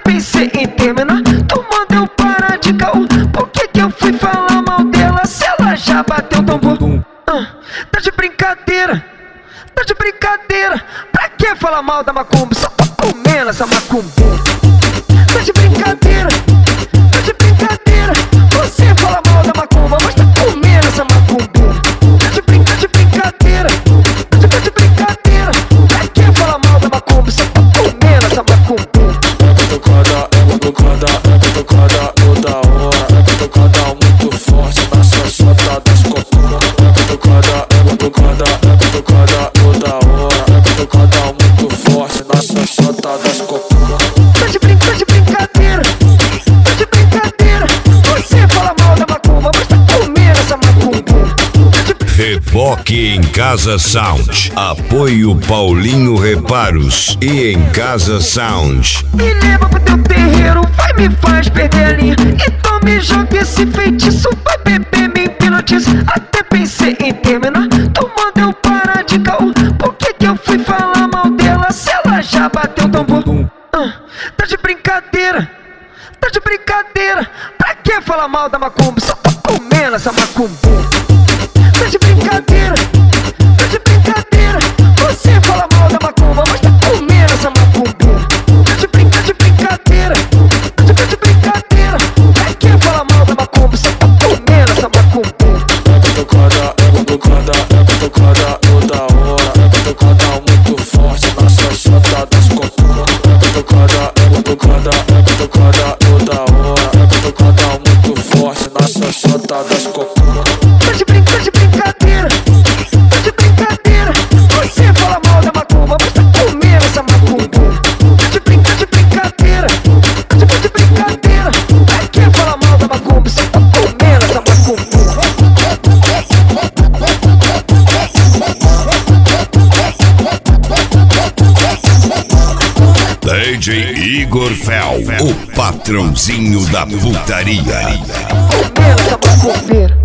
pensei em terminar. Tu manda eu parar de caô. Por que eu fui falar mal dela se ela já bateu tambor? Tá de brincadeira, tá de brincadeira. Pra que falar mal da macumba? Só tô comendo essa macumba. Tá de brincadeira, tá de brincadeira. Você fala mal da macumba, mas tá comendo essa macumba. Tá de brincadeira, tá de brincadeira. Pra que falar mal da macumba? Só tô comendo essa macumba. É batucada toda hora. É batucada muito forte na xoxota das copulas. É batucada toda hora. É batucada muito forte na xoxota das copulas. Tá de brincadeira, tá de brincadeira. Você fala mal da macumba, mas tá comendo essa macumba. Reboque em Casa Sound. Apoio Paulinho Reparos e Em Casa Sound. Me leva pro teu terreiro, vai me faz perder a linha. Então me joga esse feitiço, vai beber me hipnotiza. Até pensei em terminar, tu manda eu parar de caô. Por que eu fui falar mal dela se ela já bateu tambor? Tá de brincadeira, tá de brincadeira. Pra que falar mal da macumba? Só tô comendo essa macumba. Tá de brincadeira, tá de brincadeira. Você fala mal da macumba, mas tá comendo essa macumba. Tá de brincadeira, tá de brincadeira. Pra que falar mal da macumba? Só tá comendo essa macumba. É batucada toda hora. É batucada muito forte na xoxota das copulas. É batucada toda hora. É batucada muito forte na xoxota das copulas. Tá de brincadeira, tá de brincadeira. Você fala mal da macumba, mas tá comendo essa macumba. Tá de brincadeira, tá de brincadeira. Pra que falar mal da macumba? Você tá comendo essa macumba. DJ Igor Fel, o patrãozinho da putaria. Comendo essa macumbeira.